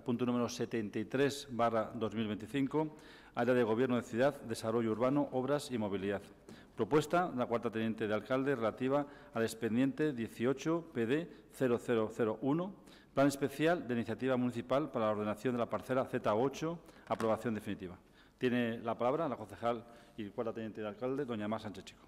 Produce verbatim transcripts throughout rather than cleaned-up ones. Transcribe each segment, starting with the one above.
punto número setenta y tres barra dos mil veinticinco, Área de Gobierno de Ciudad, Desarrollo Urbano, Obras y Movilidad. Propuesta de la cuarta teniente de alcalde relativa al expediente dieciocho P D cero cero cero uno, Plan Especial de Iniciativa Municipal para la Ordenación de la Parcela Z ocho, aprobación definitiva. Tiene la palabra la concejal y cuarta teniente de alcalde, doña Mar Sánchez Chico.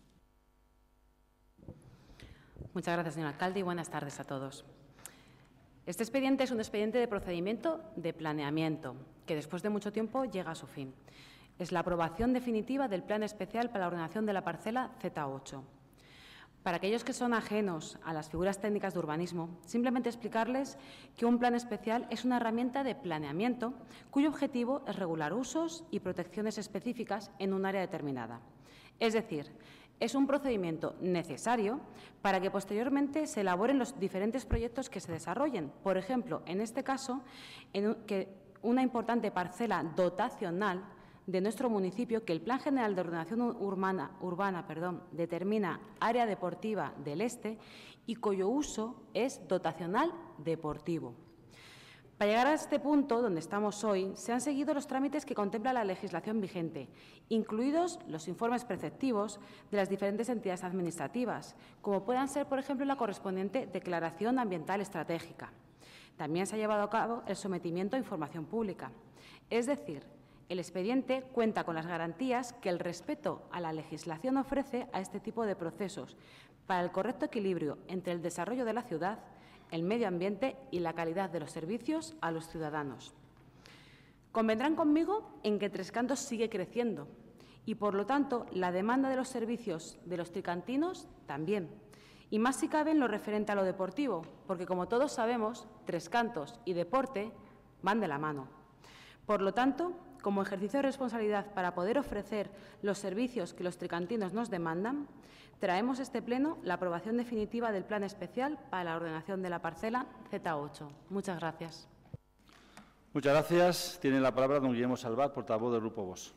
Muchas gracias, señor alcalde, y buenas tardes a todos. Este expediente es un expediente de procedimiento de planeamiento que, después de mucho tiempo, llega a su fin. Es la aprobación definitiva del Plan Especial para la Ordenación de la Parcela Z ocho. Para aquellos que son ajenos a las figuras técnicas de urbanismo, simplemente explicarles que un plan especial es una herramienta de planeamiento cuyo objetivo es regular usos y protecciones específicas en un área determinada. Es decir, es un procedimiento necesario para que posteriormente se elaboren los diferentes proyectos que se desarrollen. Por ejemplo, en este caso, en un, que una importante parcela dotacional de nuestro municipio, que el Plan General de Ordenación Urbana, urbana perdón, determina área deportiva del Este y cuyo uso es dotacional deportivo. Para llegar a este punto, donde estamos hoy, se han seguido los trámites que contempla la legislación vigente, incluidos los informes preceptivos de las diferentes entidades administrativas, como puedan ser, por ejemplo, la correspondiente Declaración Ambiental Estratégica. También se ha llevado a cabo el sometimiento a información pública. Es decir, el expediente cuenta con las garantías que el respeto a la legislación ofrece a este tipo de procesos para el correcto equilibrio entre el desarrollo de la ciudad, el medio ambiente y la calidad de los servicios a los ciudadanos. Convendrán conmigo en que Tres Cantos sigue creciendo y, por lo tanto, la demanda de los servicios de los tricantinos también. Y más si cabe en lo referente a lo deportivo, porque, como todos sabemos, Tres Cantos y deporte van de la mano. Por lo tanto, como ejercicio de responsabilidad para poder ofrecer los servicios que los tricantinos nos demandan, traemos a este Pleno la aprobación definitiva del Plan Especial para la Ordenación de la Parcela Z ocho. Muchas gracias. Muchas gracias. Tiene la palabra don Guillermo Salvat, portavoz del Grupo Vox.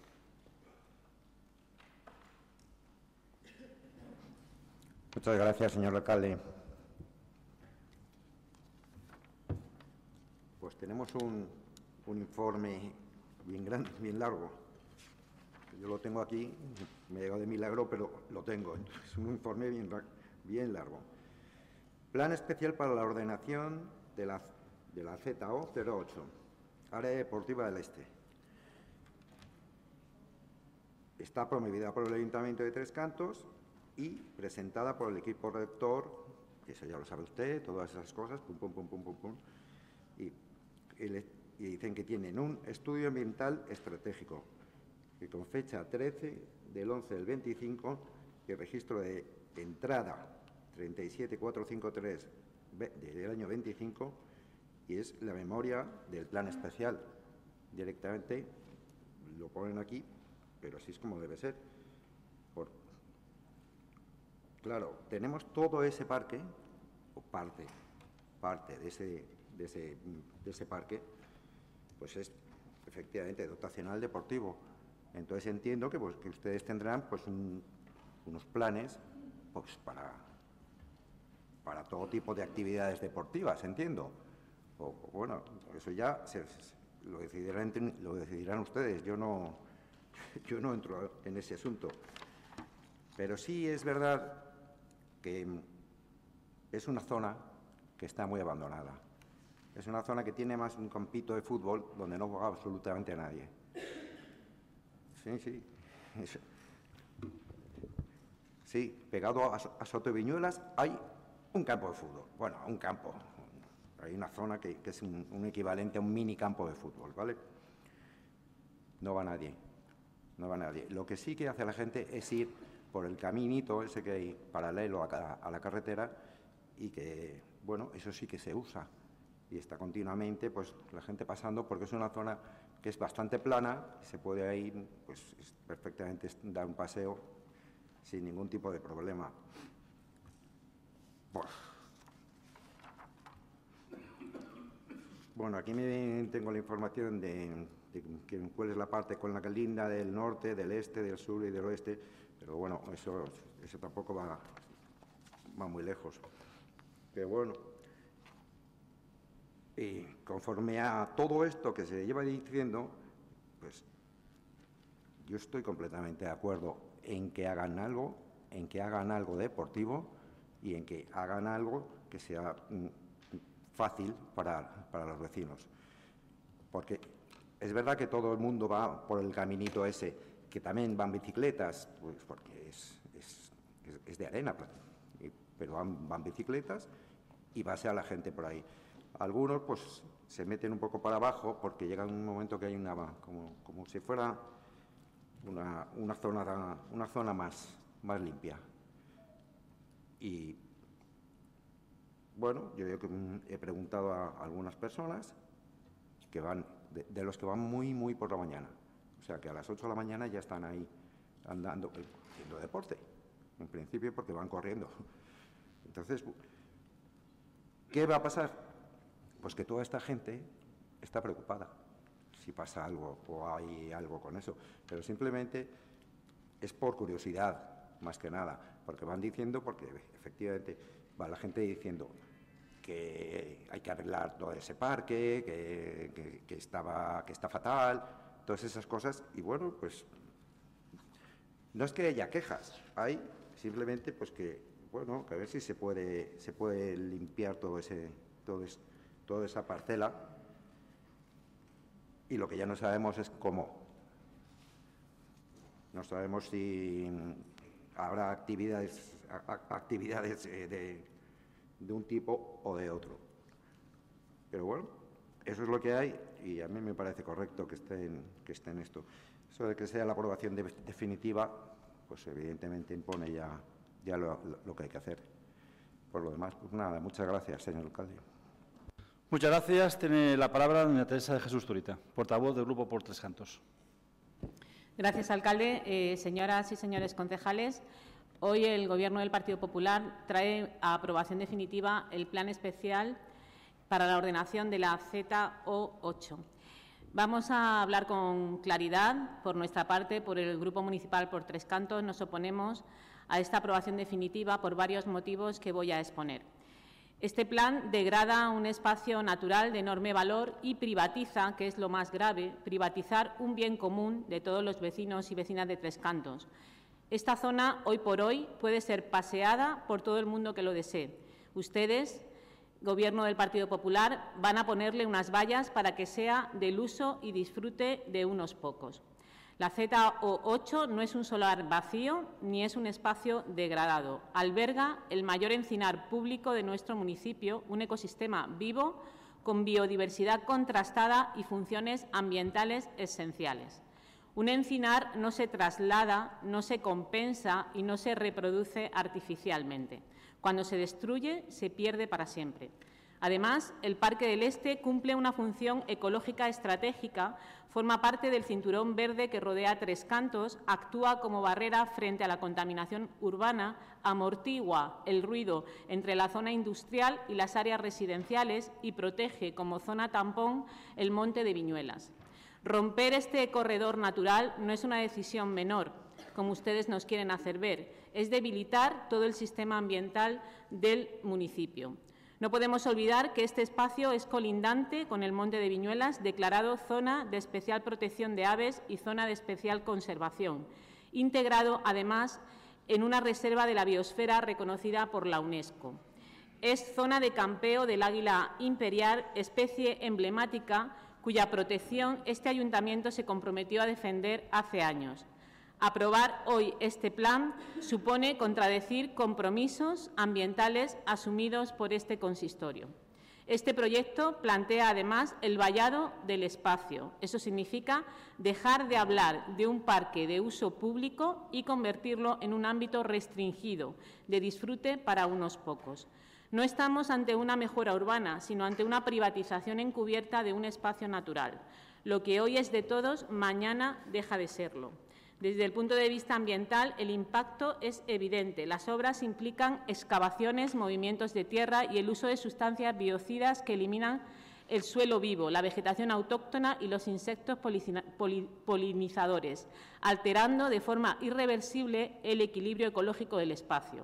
Muchas gracias, señor alcalde. Pues tenemos un, un informe bien grande, bien largo. Yo lo tengo aquí, me ha llegado de milagro, pero lo tengo. Es un informe bien, bien largo. Plan Especial para la Ordenación de la, de la Z O cero ocho, Área Deportiva del Este. Está promovida por el Ayuntamiento de Tres Cantos y presentada por el equipo rector, que eso ya lo sabe usted, todas esas cosas, pum, pum, pum, pum, pum, pum. Y, y, y dicen que tienen un estudio ambiental estratégico, que con fecha trece del once del veinticinco, y registro de entrada treinta y siete mil cuatrocientos cincuenta y tres del año veinticinco, y es la memoria del plan especial. Directamente lo ponen aquí, pero así es como debe ser. Por, claro, tenemos todo ese parque, o parte, parte de ese, de ese, de ese parque, pues es efectivamente dotacional deportivo. Entonces entiendo que, pues, que ustedes tendrán pues, un, unos planes pues, para, para todo tipo de actividades deportivas, entiendo. O, bueno, eso ya se, lo, decidirán, lo decidirán ustedes. Yo no, yo no entro en ese asunto. Pero sí es verdad que es una zona que está muy abandonada. Es una zona que tiene más un campito de fútbol donde no juega absolutamente a nadie. Sí, sí. Sí, pegado a, a Sotoviñuelas hay un campo de fútbol. Bueno, un campo. Hay una zona que, que es un, un equivalente a un mini campo de fútbol, ¿vale? No va nadie. No va nadie. Lo que sí que hace la gente es ir por el caminito ese que hay paralelo a, a la carretera y que, bueno, eso sí que se usa. Y está continuamente, pues, la gente pasando porque es una zona que es bastante plana, se puede ir, pues, perfectamente dar un paseo sin ningún tipo de problema. Bueno, aquí me tengo la información de, de, de cuál es la parte con la que linda del norte, del este, del sur y del oeste, pero bueno, eso, eso tampoco va, va muy lejos. Pero bueno, Y conforme a todo esto que se lleva diciendo, pues yo estoy completamente de acuerdo en que hagan algo, en que hagan algo deportivo y en que hagan algo que sea mm, fácil para, para los vecinos. Porque es verdad que todo el mundo va por el caminito ese, que también van bicicletas, pues porque es, es, es de arena, pero van, van bicicletas y va a ser la gente por ahí. Algunos pues se meten un poco para abajo porque llega un momento que hay una, como, como si fuera una, una zona, una zona más, más limpia. Y bueno, yo he preguntado a algunas personas que van, de, de los que van muy, muy por la mañana. O sea, que a las ocho de la mañana ya están ahí andando, haciendo deporte, en principio porque van corriendo. Entonces, ¿qué va a pasar? Pues que toda esta gente está preocupada si pasa algo o hay algo con eso, pero simplemente es por curiosidad, más que nada, porque van diciendo, porque efectivamente va la gente diciendo que hay que arreglar todo ese parque, que, que, que, estaba, que está fatal, todas esas cosas, y bueno, pues no es que haya quejas, hay simplemente pues que, bueno, que a ver si se puede, se puede limpiar todo ese, todo ese, toda esa parcela, y lo que ya no sabemos es cómo. No sabemos si habrá actividades, actividades de, de un tipo o de otro. Pero bueno, eso es lo que hay y a mí me parece correcto que esté en, que esté en esto. Eso de que sea la aprobación de, definitiva, pues evidentemente impone ya, ya lo, lo que hay que hacer. Por lo demás, pues nada, muchas gracias, señor alcalde. Muchas gracias. Tiene la palabra doña Teresa de Jesús Zurita, portavoz del Grupo por Tres Cantos. Gracias, alcalde. Eh, señoras y señores concejales, hoy el Gobierno del Partido Popular trae a aprobación definitiva el Plan Especial para la ordenación de la Z O ocho. Vamos a hablar con claridad. Por nuestra parte, por el Grupo Municipal por Tres Cantos, nos oponemos a esta aprobación definitiva por varios motivos que voy a exponer. Este plan degrada un espacio natural de enorme valor y privatiza, que es lo más grave, privatizar un bien común de todos los vecinos y vecinas de Tres Cantos. Esta zona, hoy por hoy, puede ser paseada por todo el mundo que lo desee. Ustedes, Gobierno del Partido Popular, van a ponerle unas vallas para que sea del uso y disfrute de unos pocos. La Z O ocho no es un solar vacío ni es un espacio degradado. Alberga el mayor encinar público de nuestro municipio, un ecosistema vivo con biodiversidad contrastada y funciones ambientales esenciales. Un encinar no se traslada, no se compensa y no se reproduce artificialmente. Cuando se destruye, se pierde para siempre. Además, el Parque del Este cumple una función ecológica estratégica, forma parte del cinturón verde que rodea Tres Cantos, actúa como barrera frente a la contaminación urbana, amortigua el ruido entre la zona industrial y las áreas residenciales y protege como zona tampón el monte de Viñuelas. Romper este corredor natural no es una decisión menor, como ustedes nos quieren hacer ver, es debilitar todo el sistema ambiental del municipio. No podemos olvidar que este espacio es colindante con el Monte de Viñuelas, declarado Zona de Especial Protección de Aves y Zona de Especial Conservación, integrado, además, en una reserva de la biosfera reconocida por la UNESCO. Es zona de campeo del águila imperial, especie emblemática, cuya protección este ayuntamiento se comprometió a defender hace años. Aprobar hoy este plan supone contradecir compromisos ambientales asumidos por este consistorio. Este proyecto plantea, además, el vallado del espacio. Eso significa dejar de hablar de un parque de uso público y convertirlo en un ámbito restringido, de disfrute para unos pocos. No estamos ante una mejora urbana, sino ante una privatización encubierta de un espacio natural. Lo que hoy es de todos, mañana deja de serlo. Desde el punto de vista ambiental, el impacto es evidente. Las obras implican excavaciones, movimientos de tierra y el uso de sustancias biocidas que eliminan el suelo vivo, la vegetación autóctona y los insectos polinizadores, alterando de forma irreversible el equilibrio ecológico del espacio.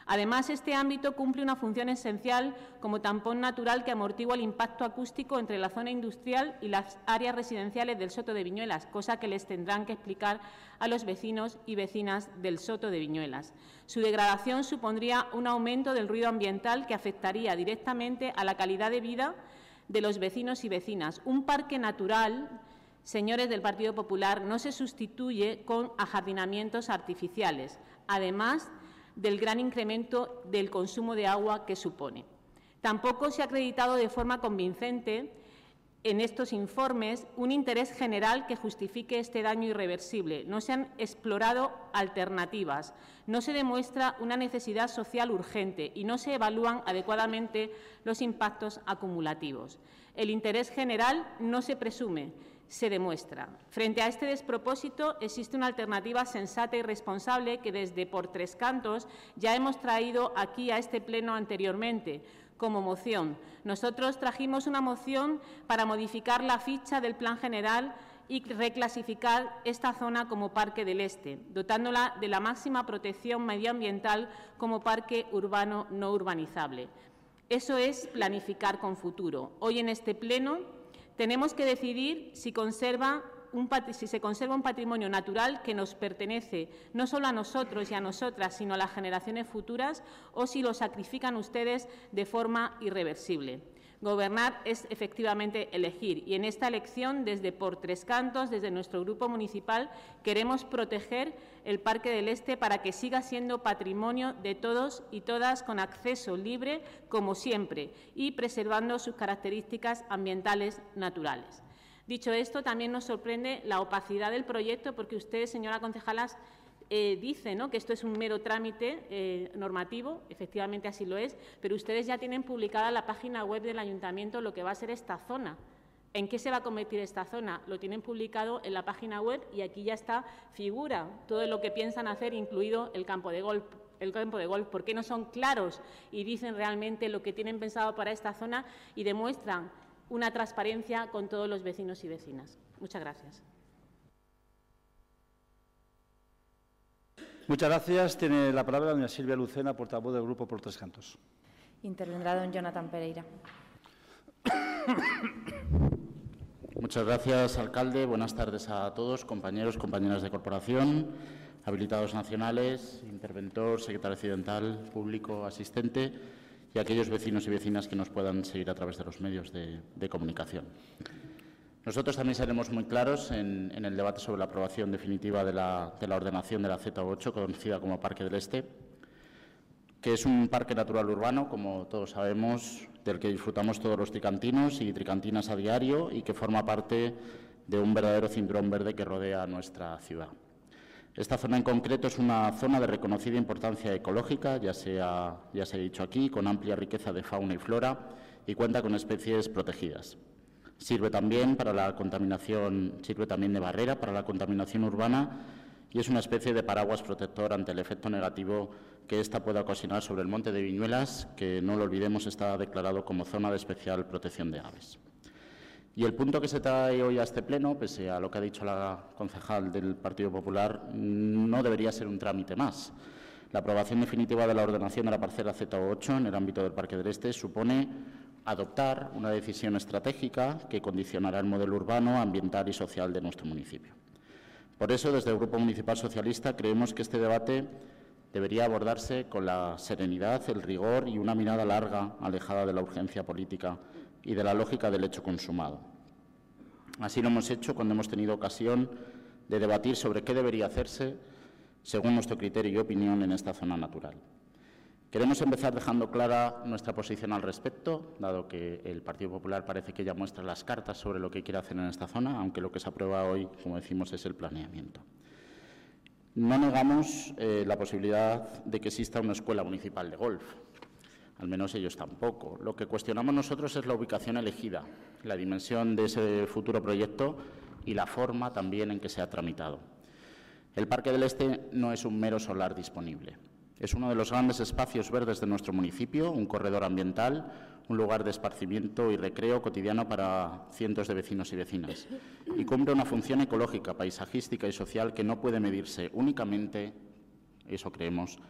Además, este ámbito cumple una función esencial como tampón natural que amortigua el impacto acústico entre la zona industrial y las áreas residenciales del Soto de Viñuelas, cosa que les tendrán que explicar a los vecinos y vecinas del Soto de Viñuelas. Su degradación supondría un aumento del ruido ambiental que afectaría directamente a la calidad de vida de los vecinos y vecinas. Un parque natural, señores del Partido Popular, no se sustituye con ajardinamientos artificiales, además del gran incremento del consumo de agua que supone. Tampoco se ha acreditado de forma convincente en estos informes un interés general que justifique este daño irreversible. No se han explorado alternativas, no se demuestra una necesidad social urgente y no se evalúan adecuadamente los impactos acumulativos. El interés general no se presume, se demuestra. Frente a este despropósito, existe una alternativa sensata y responsable que desde Por Tres Cantos ya hemos traído aquí a este pleno anteriormente, como moción. Nosotros trajimos una moción para modificar la ficha del Plan General y reclasificar esta zona como Parque del Este, dotándola de la máxima protección medioambiental como parque urbano no urbanizable. Eso es planificar con futuro. Hoy en este pleno tenemos que decidir si, conserva un, si se conserva un patrimonio natural que nos pertenece no solo a nosotros y a nosotras, sino a las generaciones futuras, o si lo sacrifican ustedes de forma irreversible. Gobernar es efectivamente elegir, y en esta elección, desde Por Tres Cantos, desde nuestro grupo municipal, queremos proteger el Parque del Este para que siga siendo patrimonio de todos y todas, con acceso libre, como siempre, y preservando sus características ambientales naturales. Dicho esto, también nos sorprende la opacidad del proyecto, porque ustedes, señora concejala, Eh, dice, ¿no?, que esto es un mero trámite eh, normativo, efectivamente así lo es, pero ustedes ya tienen publicada en la página web del Ayuntamiento lo que va a ser esta zona. ¿En qué se va a convertir esta zona? Lo tienen publicado en la página web y aquí ya está, figura todo lo que piensan hacer, incluido el campo de golf. El campo de golf. ¿Por qué no son claros y dicen realmente lo que tienen pensado para esta zona y demuestran una transparencia con todos los vecinos y vecinas? Muchas gracias. Muchas gracias. Tiene la palabra doña Silvia Lucena, portavoz del Grupo Por Tres Cantos. Intervendrá don Jonathan Pereira. Muchas gracias, alcalde. Buenas tardes a todos, compañeros, compañeras de corporación, habilitados nacionales, interventor, secretario accidental, público, asistente y aquellos vecinos y vecinas que nos puedan seguir a través de los medios de, de comunicación. Nosotros también seremos muy claros en, en el debate sobre la aprobación definitiva de la, de la ordenación de la Z ocho, conocida como Parque del Este, que es un parque natural urbano, como todos sabemos, del que disfrutamos todos los tricantinos y tricantinas a diario y que forma parte de un verdadero cinturón verde que rodea nuestra ciudad. Esta zona en concreto es una zona de reconocida importancia ecológica, ya se ha, ya se ha dicho aquí, con amplia riqueza de fauna y flora y cuenta con especies protegidas. Sirve también para la contaminación, sirve también de barrera para la contaminación urbana y es una especie de paraguas protector ante el efecto negativo que ésta pueda ocasionar sobre el Monte de Viñuelas, que, no lo olvidemos, está declarado como zona de especial protección de aves. Y el punto que se trae hoy a este pleno, pese a lo que ha dicho la concejal del Partido Popular, no debería ser un trámite más. La aprobación definitiva de la ordenación de la parcela Z ocho en el ámbito del Parque del Este supone adoptar una decisión estratégica que condicionará el modelo urbano, ambiental y social de nuestro municipio. Por eso, desde el Grupo Municipal Socialista, creemos que este debate debería abordarse con la serenidad, el rigor y una mirada larga, alejada de la urgencia política y de la lógica del hecho consumado. Así lo hemos hecho cuando hemos tenido ocasión de debatir sobre qué debería hacerse, según nuestro criterio y opinión, en esta zona natural. Queremos empezar dejando clara nuestra posición al respecto, dado que el Partido Popular parece que ya muestra las cartas sobre lo que quiere hacer en esta zona, aunque lo que se aprueba hoy, como decimos, es el planeamiento. No negamos eh, la posibilidad de que exista una escuela municipal de golf, al menos ellos tampoco. Lo que cuestionamos nosotros es la ubicación elegida, la dimensión de ese futuro proyecto y la forma también en que se ha tramitado. El Parque del Este no es un mero solar disponible. Es uno de los grandes espacios verdes de nuestro municipio, un corredor ambiental, un lugar de esparcimiento y recreo cotidiano para cientos de vecinos y vecinas, y cumple una función ecológica, paisajística y social que no puede medirse únicamente, eso creemos,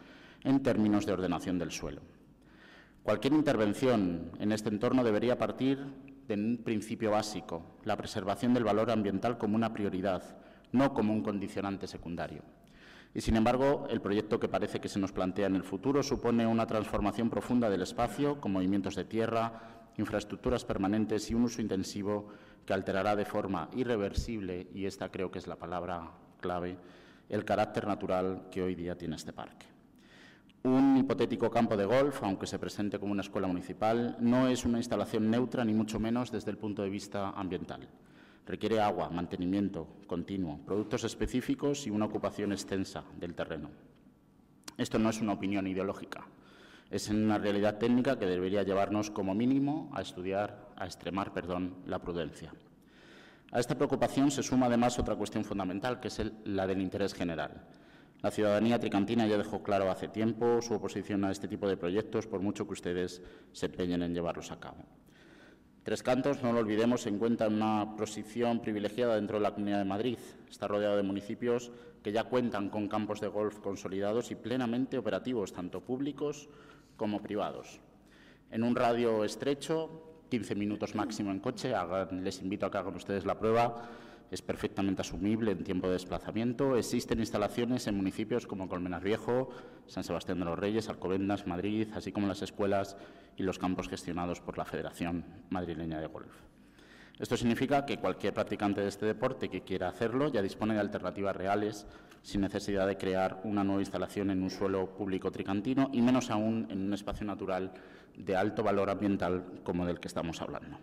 en términos de ordenación del suelo. Cualquier intervención en este entorno debería partir de un principio básico, la preservación del valor ambiental como una prioridad, no como un condicionante secundario. Y, sin embargo, el proyecto que parece que se nos plantea en el futuro supone una transformación profunda del espacio, con movimientos de tierra, infraestructuras permanentes y un uso intensivo que alterará de forma irreversible, y esta creo que es la palabra clave, el carácter natural que hoy día tiene este parque. Un hipotético campo de golf, aunque se presente como una escuela municipal, no es una instalación neutra, ni mucho menos desde el punto de vista ambiental. Requiere agua, mantenimiento continuo, productos específicos y una ocupación extensa del terreno. Esto no es una opinión ideológica, es una realidad técnica que debería llevarnos como mínimo a estudiar, a extremar, perdón, la prudencia. A esta preocupación se suma además otra cuestión fundamental, que es el, la del interés general. La ciudadanía tricantina ya dejó claro hace tiempo su oposición a este tipo de proyectos, por mucho que ustedes se empeñen en llevarlos a cabo. Tres Cantos, no lo olvidemos, se encuentra en una posición privilegiada dentro de la Comunidad de Madrid. Está rodeado de municipios que ya cuentan con campos de golf consolidados y plenamente operativos, tanto públicos como privados. En un radio estrecho, quince minutos máximo en coche, hagan, les invito a que hagan ustedes la prueba, es perfectamente asumible en tiempo de desplazamiento. Existen instalaciones en municipios como Colmenar Viejo, San Sebastián de los Reyes, Alcobendas, Madrid, así como las escuelas y los campos gestionados por la Federación Madrileña de Golf. Esto significa que cualquier practicante de este deporte que quiera hacerlo ya dispone de alternativas reales, sin necesidad de crear una nueva instalación en un suelo público tricantino y menos aún en un espacio natural de alto valor ambiental como del que estamos hablando.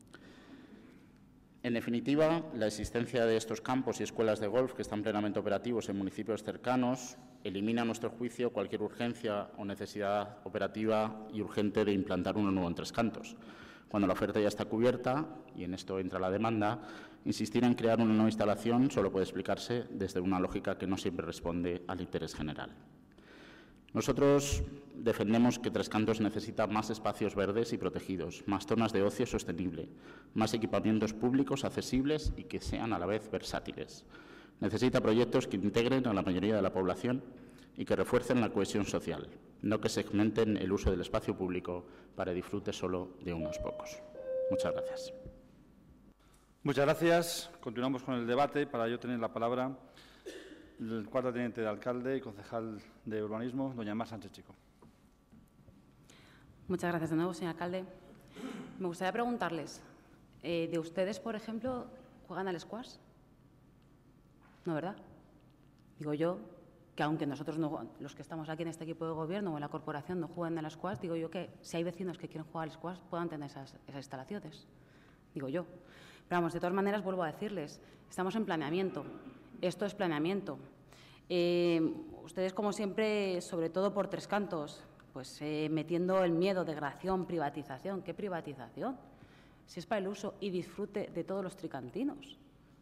En definitiva, la existencia de estos campos y escuelas de golf que están plenamente operativos en municipios cercanos elimina, a nuestro juicio, cualquier urgencia o necesidad operativa y urgente de implantar uno nuevo en Tres Cantos. Cuando la oferta ya está cubierta, y en esto entra la demanda, insistir en crear una nueva instalación solo puede explicarse desde una lógica que no siempre responde al interés general. Nosotros defendemos que Tres Cantos necesita más espacios verdes y protegidos, más zonas de ocio sostenible, más equipamientos públicos accesibles y que sean a la vez versátiles. Necesita proyectos que integren a la mayoría de la población y que refuercen la cohesión social, no que segmenten el uso del espacio público para disfrute solo de unos pocos. Muchas gracias. Muchas gracias. Continuamos con el debate. Para ello tener la palabra el cuarto teniente de alcalde y concejal de urbanismo, doña Mar Sánchez Chico. Muchas gracias de nuevo, señor alcalde. Me gustaría preguntarles, eh, ¿de ustedes, por ejemplo, juegan al squash? No, ¿verdad? Digo yo que aunque nosotros, no, los que estamos aquí en este equipo de gobierno o en la corporación, no jueguen al squash, digo yo que si hay vecinos que quieren jugar al squash puedan tener esas, esas instalaciones. Digo yo. Pero vamos, de todas maneras, vuelvo a decirles, estamos en planeamiento. Esto es planeamiento. Eh, ustedes, como siempre, sobre todo por Tres Cantos, pues eh, metiendo el miedo, degradación, privatización. ¿Qué privatización? Si es para el uso y disfrute de todos los tricantinos.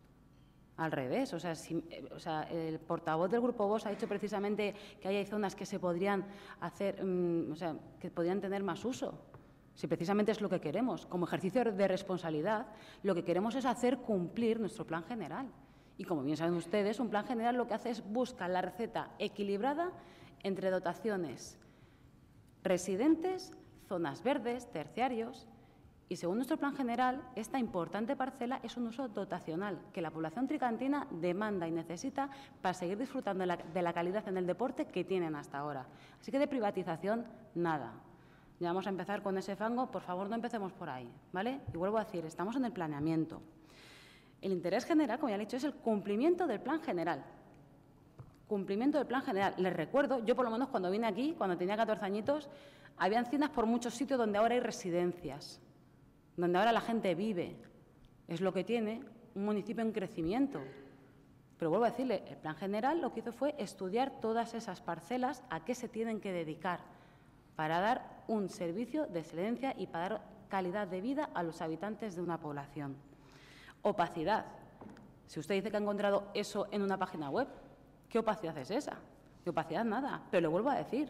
Al revés, o sea, si, eh, o sea, el portavoz del Grupo Vox ha dicho precisamente que hay zonas que se podrían hacer, um, o sea, que podrían tener más uso. Si precisamente es lo que queremos. Como ejercicio de responsabilidad, lo que queremos es hacer cumplir nuestro plan general. Y como bien saben ustedes, un plan general lo que hace es buscar la receta equilibrada entre dotaciones residentes, zonas verdes, terciarios. Y según nuestro plan general, esta importante parcela es un uso dotacional que la población tricantina demanda y necesita para seguir disfrutando de la, de la calidad en el deporte que tienen hasta ahora. Así que de privatización, nada. Ya vamos a empezar con ese fango. Por favor, no empecemos por ahí, ¿vale? Y vuelvo a decir, estamos en el planeamiento. El interés general, como ya he dicho, es el cumplimiento del plan general. Cumplimiento del plan general. Les recuerdo, yo por lo menos cuando vine aquí, cuando tenía catorce añitos, había encinas por muchos sitios donde ahora hay residencias, donde ahora la gente vive. Es lo que tiene un municipio en crecimiento. Pero vuelvo a decirle, el plan general lo que hizo fue estudiar todas esas parcelas, a qué se tienen que dedicar para dar un servicio de excelencia y para dar calidad de vida a los habitantes de una población. Opacidad. Si usted dice que ha encontrado eso en una página web, ¿qué opacidad es esa? De opacidad nada. Pero le vuelvo a decir,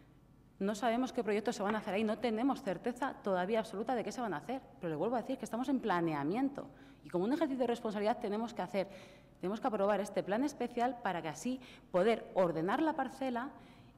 no sabemos qué proyectos se van a hacer ahí, no tenemos certeza todavía absoluta de qué se van a hacer. Pero le vuelvo a decir que estamos en planeamiento y como un ejercicio de responsabilidad tenemos que hacer, tenemos que aprobar este plan especial para que así poder ordenar la parcela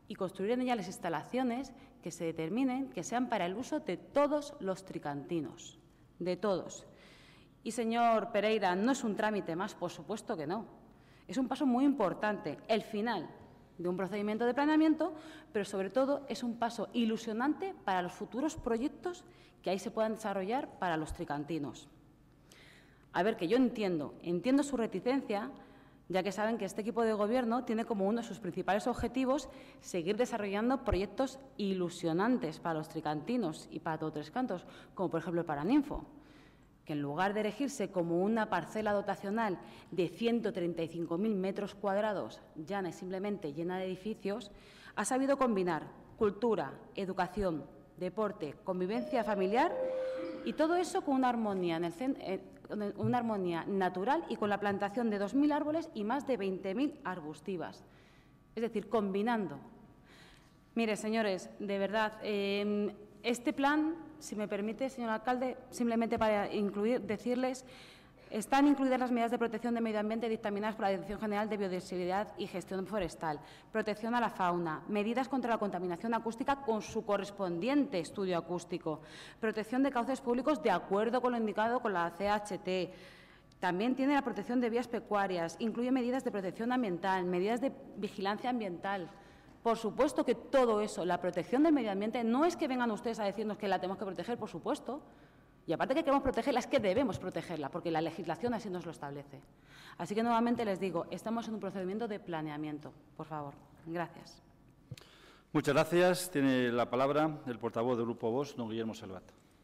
y construir en ella las instalaciones que se determinen que sean para el uso de todos los tricantinos, de todos. Y, señor Pereira, no es un trámite más, por supuesto que no. Es un paso muy importante, el final de un procedimiento de planeamiento, pero sobre todo es un paso ilusionante para los futuros proyectos que ahí se puedan desarrollar para los tricantinos. A ver, que yo entiendo, entiendo su reticencia, ya que saben que este equipo de Gobierno tiene como uno de sus principales objetivos seguir desarrollando proyectos ilusionantes para los tricantinos y para todos Tres Cantos, como por ejemplo el Paraninfo, que en lugar de erigirse como una parcela dotacional de ciento treinta y cinco mil metros cuadrados, llana y simplemente llena de edificios, ha sabido combinar cultura, educación, deporte, convivencia familiar y todo eso con una armonía, en el cen- eh, una armonía natural y con la plantación de dos mil árboles y más de veinte mil arbustivas. Es decir, combinando. Mire, señores, de verdad, eh, este plan, si me permite, señor alcalde, simplemente para incluir, decirles, están incluidas las medidas de protección del medio ambiente dictaminadas por la Dirección General de Biodiversidad y Gestión Forestal, protección a la fauna, medidas contra la contaminación acústica con su correspondiente estudio acústico, protección de cauces públicos de acuerdo con lo indicado con la C H T. También tiene la protección de vías pecuarias, incluye medidas de protección ambiental, medidas de vigilancia ambiental. Por supuesto que todo eso, la protección del medio ambiente, no es que vengan ustedes a decirnos que la tenemos que proteger, por supuesto. Y aparte que queremos protegerla, es que debemos protegerla, porque la legislación así nos lo establece. Así que nuevamente les digo, estamos en un procedimiento de planeamiento. Por favor, gracias. Muchas gracias. Tiene la palabra el portavoz del Grupo Vox, don Guillermo Salvat.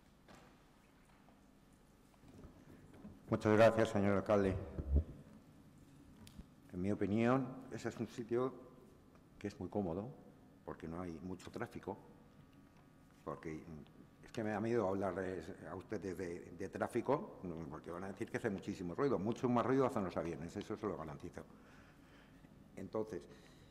Muchas gracias, señor alcalde. En mi opinión, ese es un sitio que es muy cómodo, porque no hay mucho tráfico, porque es que me da miedo hablarles a ustedes de, de tráfico, porque van a decir que hace muchísimo ruido, mucho más ruido hacen los aviones, eso se lo garantizo. Entonces,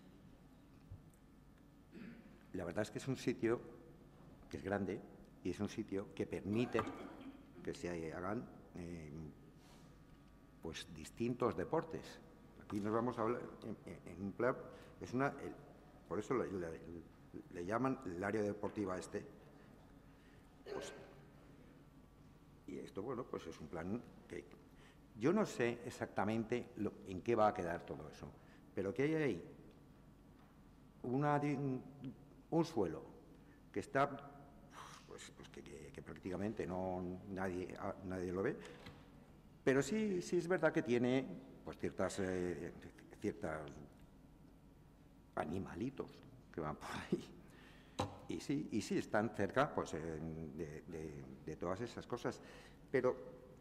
la verdad es que es un sitio que es grande y es un sitio que permite que se hagan eh, pues distintos deportes. Aquí nos vamos a hablar en, en un plan, es una, el, por eso le, le, le llaman el área deportiva este. Pues, y esto, bueno, pues es un plan que yo no sé exactamente lo, en qué va a quedar todo eso, pero que hay ahí una, un, un suelo que está, pues, pues que, que, que prácticamente no nadie, nadie lo ve, pero sí, sí es verdad que tiene pues ciertas, eh, ciertas animalitos que van por ahí. Y sí, y sí están cerca pues, eh, de, de, de todas esas cosas. Pero,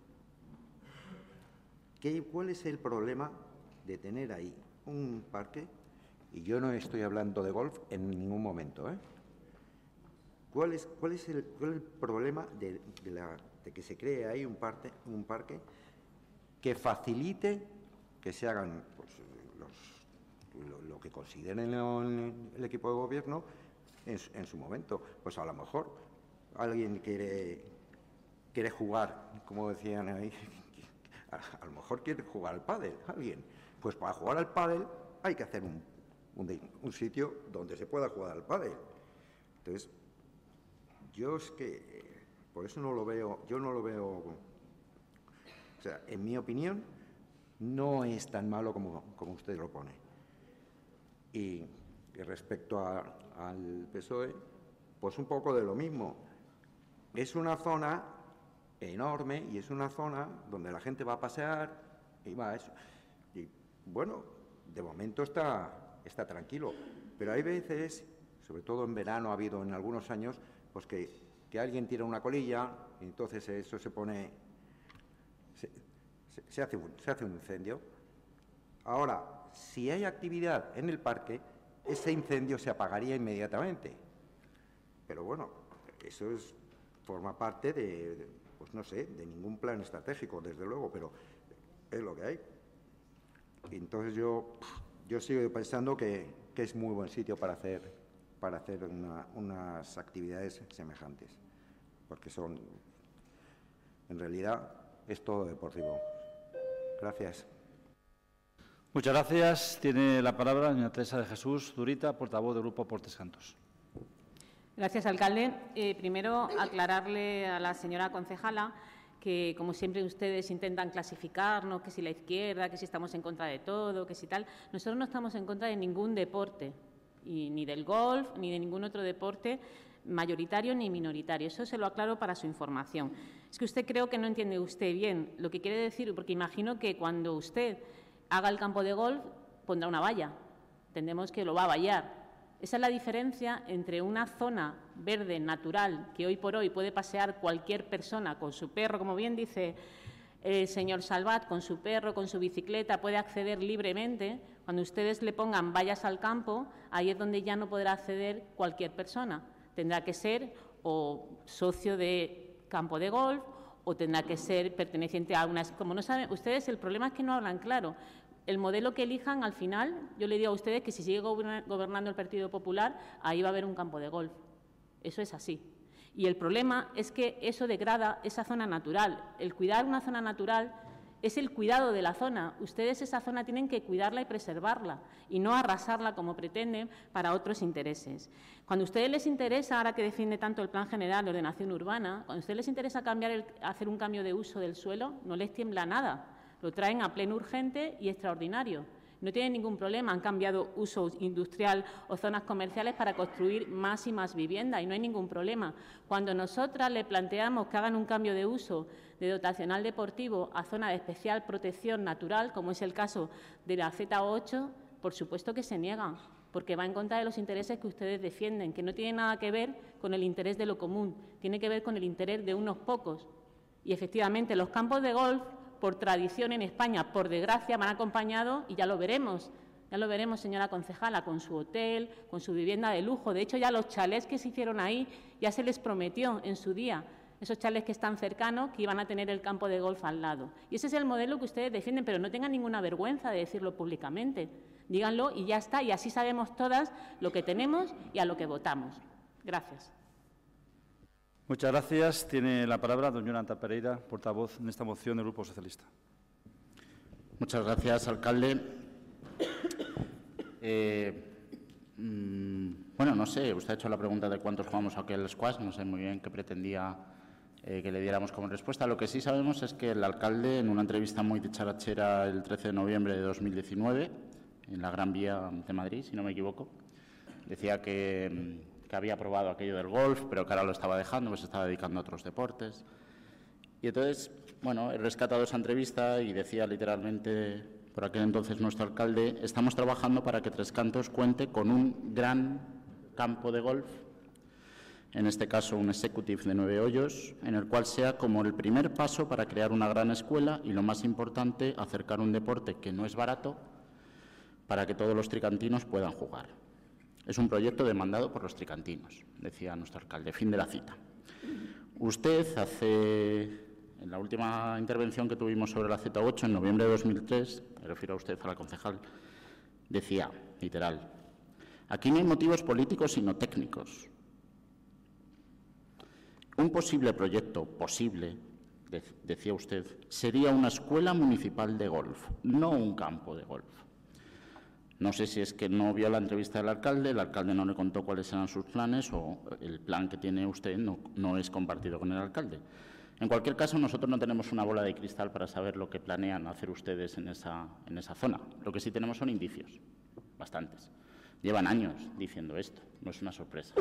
¿qué, ¿cuál es el problema de tener ahí un parque? Y yo no estoy hablando de golf en ningún momento, ¿eh? ¿Cuál es, cuál es, el, cuál es el problema de, de, la, de que se cree ahí un parque, un parque que facilite que se hagan pues, los, lo, lo que consideren el, el equipo de gobierno en, en su momento? Pues a lo mejor alguien quiere, quiere jugar, como decían ahí, a, a lo mejor quiere jugar al pádel, alguien. Pues para jugar al pádel hay que hacer un, un, un sitio donde se pueda jugar al pádel. Entonces, yo es que, por eso no lo veo, yo no lo veo, o sea, en mi opinión, no es tan malo como, como usted lo pone. Y, y respecto a, al P S O E, pues un poco de lo mismo. Es una zona enorme y es una zona donde la gente va a pasear y va a eso. Y bueno, de momento está, está tranquilo, pero hay veces, sobre todo en verano ha habido en algunos años, pues que, que alguien tira una colilla y entonces eso se pone... Se, se, se, hace un, se hace un incendio. Ahora, si hay actividad en el parque, ese incendio se apagaría inmediatamente. Pero bueno, eso es, forma parte de, de, pues no sé, de ningún plan estratégico, desde luego, pero es lo que hay. Entonces yo, yo sigo pensando que, que es muy buen sitio para hacer, para hacer una, unas actividades semejantes, porque son, en realidad, es todo deportivo. Gracias. Muchas gracias. Tiene la palabra la señora Teresa de Jesús Zurita, portavoz del Grupo Por Tres Cantos. Gracias, alcalde. Eh, primero, aclararle a la señora concejala que, como siempre, ustedes intentan clasificarnos, que si la izquierda, que si estamos en contra de todo, que si tal. Nosotros no estamos en contra de ningún deporte, y ni del golf, ni de ningún otro deporte mayoritario ni minoritario. Eso se lo aclaro para su información. Es que usted creo que no entiende usted bien lo que quiere decir, porque imagino que cuando usted haga el campo de golf pondrá una valla. Entendemos que lo va a vallar. Esa es la diferencia entre una zona verde natural que hoy por hoy puede pasear cualquier persona con su perro, como bien dice el señor Salvat, con su perro, con su bicicleta, puede acceder libremente. Cuando ustedes le pongan vallas al campo, ahí es donde ya no podrá acceder cualquier persona. Tendrá que ser o socio de campo de golf o tendrá que ser perteneciente a una... Como no saben, ustedes el problema es que no hablan claro. El modelo que elijan, al final, yo le digo a ustedes que si sigue gobernando el Partido Popular, ahí va a haber un campo de golf. Eso es así. Y el problema es que eso degrada esa zona natural. El cuidar una zona natural es el cuidado de la zona. Ustedes esa zona tienen que cuidarla y preservarla y no arrasarla como pretenden para otros intereses. Cuando a ustedes les interesa, ahora que defiende tanto el Plan General de Ordenación Urbana, cuando a ustedes les interesa cambiar el, hacer un cambio de uso del suelo, no les tiembla nada. Lo traen a pleno urgente y extraordinario. No tienen ningún problema, han cambiado uso industrial o zonas comerciales para construir más y más vivienda y no hay ningún problema. Cuando nosotras le planteamos que hagan un cambio de uso de dotacional deportivo a zona de especial protección natural, como es el caso de la Z ocho, por supuesto que se niegan, porque va en contra de los intereses que ustedes defienden, que no tienen nada que ver con el interés de lo común, tiene que ver con el interés de unos pocos. Y efectivamente, los campos de golf, por tradición en España, por desgracia, me han acompañado y ya lo veremos, ya lo veremos, señora concejala, con su hotel, con su vivienda de lujo. De hecho, ya los chalés que se hicieron ahí ya se les prometió en su día, esos chalés que están cercanos, que iban a tener el campo de golf al lado. Y ese es el modelo que ustedes defienden, pero no tengan ninguna vergüenza de decirlo públicamente. Díganlo y ya está, y así sabemos todas lo que tenemos y a lo que votamos. Gracias. Muchas gracias. Tiene la palabra don Jonathan Pereira, portavoz en esta moción del Grupo Socialista. Muchas gracias, alcalde. Eh, mmm, bueno, no sé, usted ha hecho la pregunta de cuántos jugamos aquel squash, no sé muy bien qué pretendía eh, que le diéramos como respuesta. Lo que sí sabemos es que el alcalde, en una entrevista muy dicharachera el trece de noviembre de dos mil diecinueve, en la Gran Vía de Madrid, si no me equivoco, decía que... que había aprobado aquello del golf, pero que ahora lo estaba dejando, pues se estaba dedicando a otros deportes. Y entonces, bueno, he rescatado esa entrevista y decía literalmente, por aquel entonces nuestro alcalde, estamos trabajando para que Tres Cantos cuente con un gran campo de golf, en este caso un executive de nueve hoyos, en el cual sea como el primer paso para crear una gran escuela y, lo más importante, acercar un deporte que no es barato para que todos los tricantinos puedan jugar. Es un proyecto demandado por los tricantinos, decía nuestro alcalde. Fin de la cita. Usted, hace, en la última intervención que tuvimos sobre la Z ocho, en noviembre de dos mil tres, me refiero a usted, a la concejal, decía, literal, aquí no hay motivos políticos sino técnicos. Un posible proyecto, posible, decía usted, sería una escuela municipal de golf, no un campo de golf. No sé si es que no vio la entrevista del alcalde, el alcalde no le contó cuáles eran sus planes o el plan que tiene usted no, no es compartido con el alcalde. En cualquier caso, nosotros no tenemos una bola de cristal para saber lo que planean hacer ustedes en esa, en esa zona. Lo que sí tenemos son indicios, bastantes. Llevan años diciendo esto, no es una sorpresa.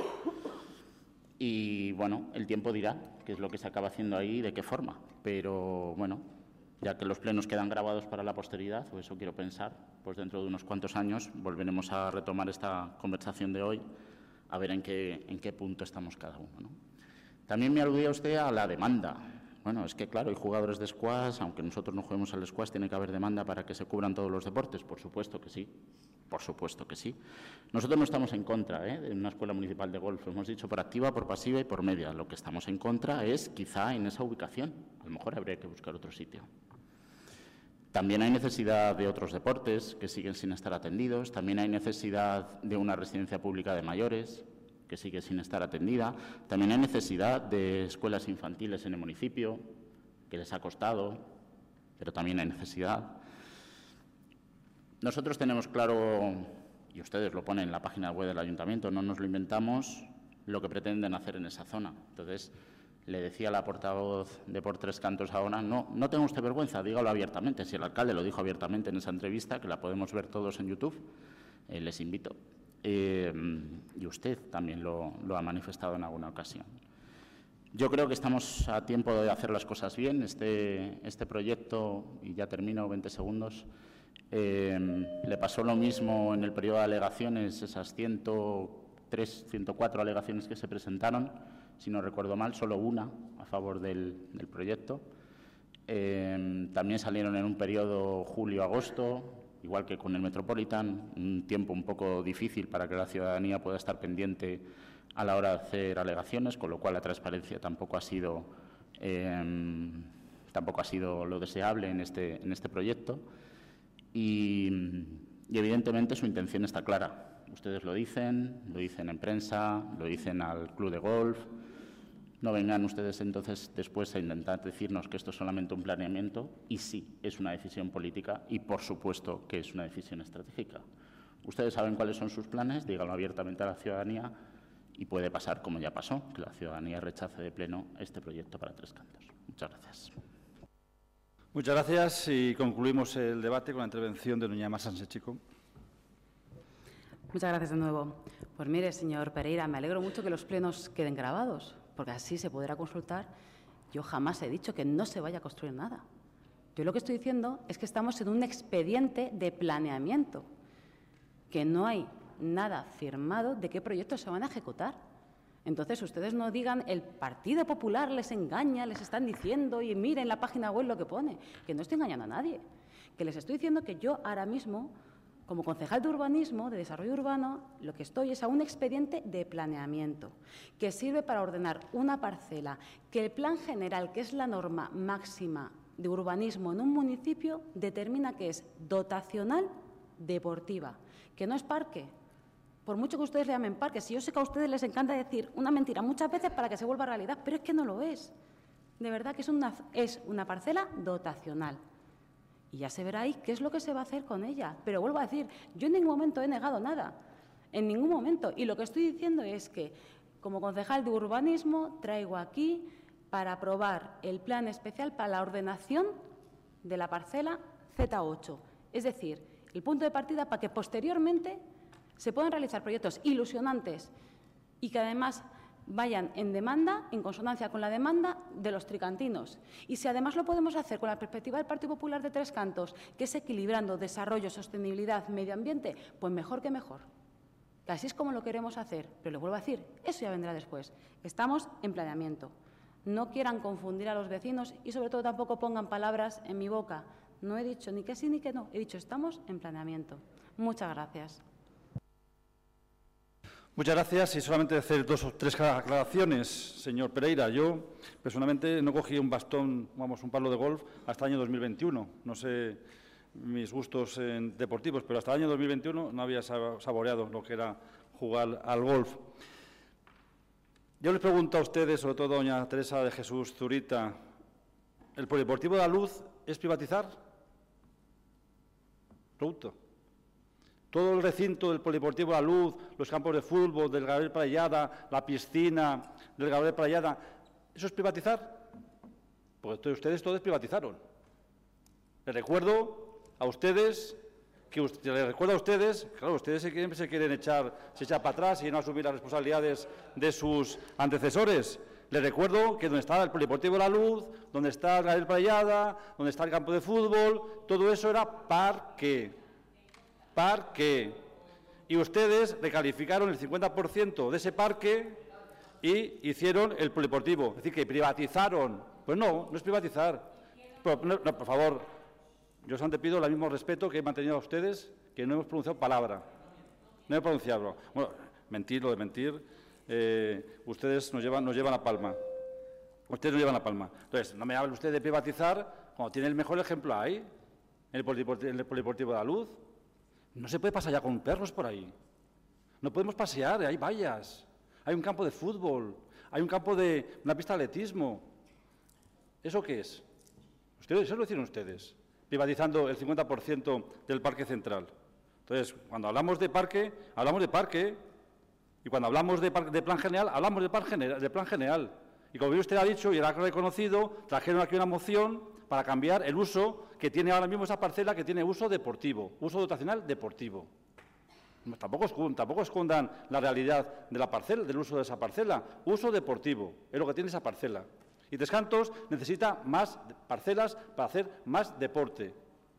Y, bueno, el tiempo dirá qué es lo que se acaba haciendo ahí y de qué forma. Pero, bueno, ya que los plenos quedan grabados para la posteridad, o eso quiero pensar, pues dentro de unos cuantos años volveremos a retomar esta conversación de hoy, a ver en qué, en qué punto estamos cada uno, ¿no? También me aludía usted a la demanda. Bueno, es que claro, hay jugadores de squash, aunque nosotros no juguemos al squash, tiene que haber demanda para que se cubran todos los deportes. Por supuesto que sí, por supuesto que sí. Nosotros no estamos en contra ¿eh? de una escuela municipal de golf, lo hemos dicho por activa, por pasiva y por media. Lo que estamos en contra es quizá en esa ubicación. A lo mejor habría que buscar otro sitio. También hay necesidad de otros deportes que siguen sin estar atendidos. También hay necesidad de una residencia pública de mayores que sigue sin estar atendida. También hay necesidad de escuelas infantiles en el municipio, que les ha costado, pero también hay necesidad. nosotros tenemos claro, y ustedes lo ponen en la página web del Ayuntamiento, no nos lo inventamos, lo que pretenden hacer en esa zona. Entonces, le decía a la portavoz de Por Tres Cantos ahora, no, no tenga usted vergüenza, dígalo abiertamente. Si el alcalde lo dijo abiertamente en esa entrevista, que la podemos ver todos en YouTube, eh, les invito. Eh, y usted también lo, lo ha manifestado en alguna ocasión. Yo creo que estamos a tiempo de hacer las cosas bien. Este, este proyecto, y ya termino, veinte segundos, eh, le pasó lo mismo en el periodo de alegaciones, esas ciento tres, ciento cuatro alegaciones que se presentaron, si no recuerdo mal, solo una a favor del, del proyecto. Eh, también salieron en un periodo julio-agosto, igual que con el Metropolitan, un tiempo un poco difícil para que la ciudadanía pueda estar pendiente a la hora de hacer alegaciones, con lo cual la transparencia tampoco ha sido, eh, tampoco ha sido lo deseable en este, en este proyecto. Y, y, evidentemente, su intención está clara. Ustedes lo dicen, lo dicen en prensa, lo dicen al club de golf. No vengan ustedes entonces después a intentar decirnos que esto es solamente un planeamiento, y sí, es una decisión política y, por supuesto, que es una decisión estratégica. Ustedes saben cuáles son sus planes, díganlo abiertamente a la ciudadanía, y puede pasar, como ya pasó, que la ciudadanía rechace de pleno este proyecto para Tres Cantos. Muchas gracias. Muchas gracias, y concluimos el debate con la intervención de doña Mar Sánchez Chico. Muchas gracias de nuevo. Pues mire, señor Pereira, me alegro mucho que los plenos queden grabados, porque así se podrá consultar. Yo jamás he dicho que no se vaya a construir nada. Yo lo que estoy diciendo es que estamos en un expediente de planeamiento, que no hay nada firmado de qué proyectos se van a ejecutar. Entonces, ustedes no digan, el Partido Popular les engaña, les están diciendo, y miren la página web lo que pone, que no estoy engañando a nadie. Que les estoy diciendo que yo ahora mismo, como concejal de urbanismo, de desarrollo urbano, lo que estoy es a un expediente de planeamiento que sirve para ordenar una parcela, que el plan general, que es la norma máxima de urbanismo en un municipio, determina que es dotacional deportiva, que no es parque. Por mucho que ustedes le llamen parque, si yo sé que a ustedes les encanta decir una mentira muchas veces para que se vuelva realidad, pero es que no lo es. De verdad que es una, es una parcela dotacional. Y ya se verá ahí qué es lo que se va a hacer con ella. Pero vuelvo a decir, yo en ningún momento he negado nada, en ningún momento. Y lo que estoy diciendo es que, como concejal de urbanismo, traigo aquí para aprobar el plan especial para la ordenación de la parcela Z ocho. Es decir, el punto de partida para que posteriormente se puedan realizar proyectos ilusionantes y que además vayan en demanda, en consonancia con la demanda de los tricantinos. Y si además lo podemos hacer con la perspectiva del Partido Popular de Tres Cantos, que es equilibrando desarrollo, sostenibilidad, medio ambiente, pues mejor que mejor. Que así es como lo queremos hacer. Pero le vuelvo a decir, eso ya vendrá después. Estamos en planeamiento. No quieran confundir a los vecinos y, sobre todo, tampoco pongan palabras en mi boca. No he dicho ni que sí ni que no. He dicho, estamos en planeamiento. Muchas gracias. Muchas gracias. Y solamente hacer dos o tres aclaraciones, señor Pereira. Yo, personalmente, no cogí un bastón, vamos, un palo de golf hasta el año dos mil veintiuno. No sé mis gustos en deportivos, pero hasta el año dos mil veintiuno no había saboreado lo que era jugar al golf. Yo les pregunto a ustedes, sobre todo a doña Teresa de Jesús Zurita, ¿el Polideportivo de la Luz es privatizar? Pregunto. Todo el recinto del Polideportivo La Luz, los campos de fútbol, del Gabriel Playada, la piscina del Gabriel Playada, ¿eso es privatizar? Porque ustedes todos privatizaron. Les recuerdo a ustedes, que les recuerdo a ustedes, claro, ustedes siempre se quieren echar, se echan para atrás y no asumir las responsabilidades de sus antecesores. Les recuerdo que donde está el Polideportivo La Luz, donde está el Gabriel Playada, donde está el campo de fútbol, todo eso era parque. Parque. Y ustedes recalificaron el cincuenta por ciento de ese parque y hicieron el polideportivo. Es decir, que privatizaron. Pues no, no es privatizar. Por, no, no, por favor, yo os ante pido el mismo respeto que he mantenido a ustedes, que no hemos pronunciado palabra. No he pronunciado. Bueno, mentir, lo de mentir, eh, ustedes nos llevan, nos llevan a palma. Ustedes nos llevan a palma. Entonces, no me hablen ustedes de privatizar cuando tiene el mejor ejemplo ahí, en el polideportivo, en el polideportivo de La Luz. No se puede pasar ya con perros por ahí. No podemos pasear, hay vallas, hay un campo de fútbol, hay un campo de una pista de atletismo. ¿Eso qué es? Ustedes, eso lo hicieron ustedes. privatizando el cincuenta por ciento del parque central. Entonces, cuando hablamos de parque, hablamos de parque, y cuando hablamos de, de plan general, hablamos de plan general, de plan general. Y como usted ha dicho y ha reconocido, trajeron aquí una moción para cambiar el uso que tiene ahora mismo esa parcela, que tiene uso deportivo, uso dotacional deportivo. Tampoco, tampoco escondan la realidad de la parcela, del uso de esa parcela. Uso deportivo es lo que tiene esa parcela. Y Tres Cantos necesita más parcelas para hacer más deporte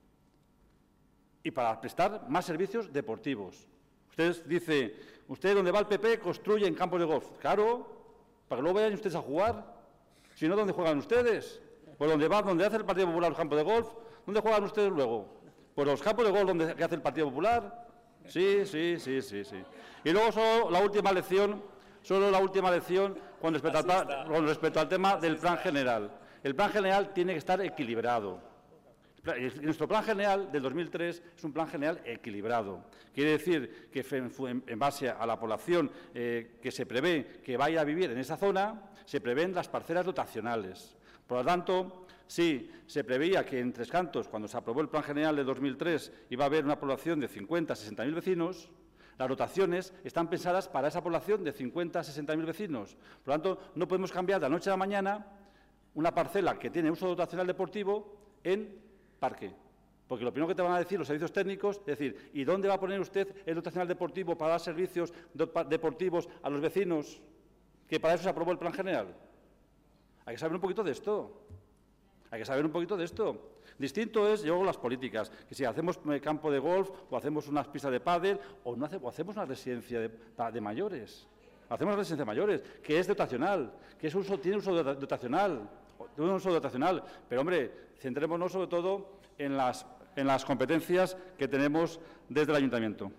y para prestar más servicios deportivos. Usted dice, usted donde va el P P construye en campos de golf. Claro, para que luego vayan ustedes a jugar. Si no, ¿dónde juegan ustedes? Pues donde va, donde hace el Partido Popular los campos de golf. ¿Dónde juegan ustedes luego? Pues los campos de golf donde que hace el Partido Popular. Sí, sí, sí, sí, sí. Y luego solo la última lección, solo la última lección con respecto, al, con respecto al tema del plan general. El plan general tiene que estar equilibrado. Nuestro plan general del dos mil tres es un plan general equilibrado. Quiere decir que en base a la población eh, que se prevé que vaya a vivir en esa zona, se prevén las parcelas dotacionales. Por lo tanto, sí, se preveía que en Tres Cantos, cuando se aprobó el plan general de dos mil tres, iba a haber una población de cincuenta a sesenta mil vecinos. Las dotaciones están pensadas para esa población de cincuenta a sesenta mil vecinos. Por lo tanto, no podemos cambiar de la noche a la mañana una parcela que tiene uso dotacional deportivo en parque. Porque lo primero que te van a decir los servicios técnicos es decir, ¿y dónde va a poner usted el dotacional deportivo para dar servicios deportivos a los vecinos? Que para eso se aprobó el plan general. Hay que saber un poquito de esto. Hay que saber un poquito de esto. Distinto es, luego, las políticas, que si hacemos campo de golf o hacemos unas pistas de pádel o, no hace, o hacemos una residencia de, de mayores. Hacemos una residencia de mayores, que es dotacional, que es uso, tiene uso dotacional, tiene un uso dotacional. Pero, hombre, centrémonos sobre todo en las, en las competencias que tenemos desde el Ayuntamiento.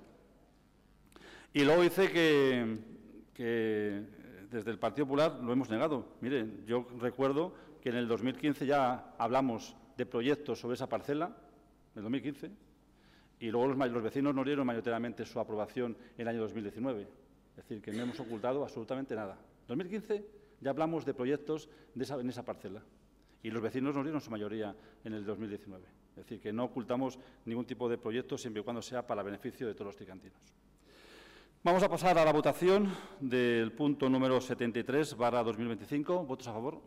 Y luego dice que, que desde el Partido Popular lo hemos negado. Miren, yo recuerdo que en el dos mil quince ya hablamos de proyectos sobre esa parcela, en el dos mil quince, y luego los, los vecinos nos dieron mayoritariamente su aprobación en el año dos mil diecinueve. Es decir, que no hemos ocultado absolutamente nada. En dos mil quince ya hablamos de proyectos de esa, en esa parcela, y los vecinos nos dieron su mayoría en el dos mil diecinueve. Es decir, que no ocultamos ningún tipo de proyecto siempre y cuando sea para beneficio de todos los tricantinos. Vamos a pasar a la votación del punto número setenta y tres barra dos mil veinticinco. ¿Votos a favor?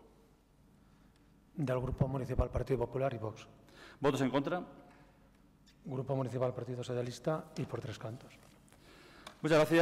Del Grupo Municipal Partido Popular y Vox. ¿Votos en contra? Grupo Municipal Partido Socialista y por Tres Cantos. Muchas gracias.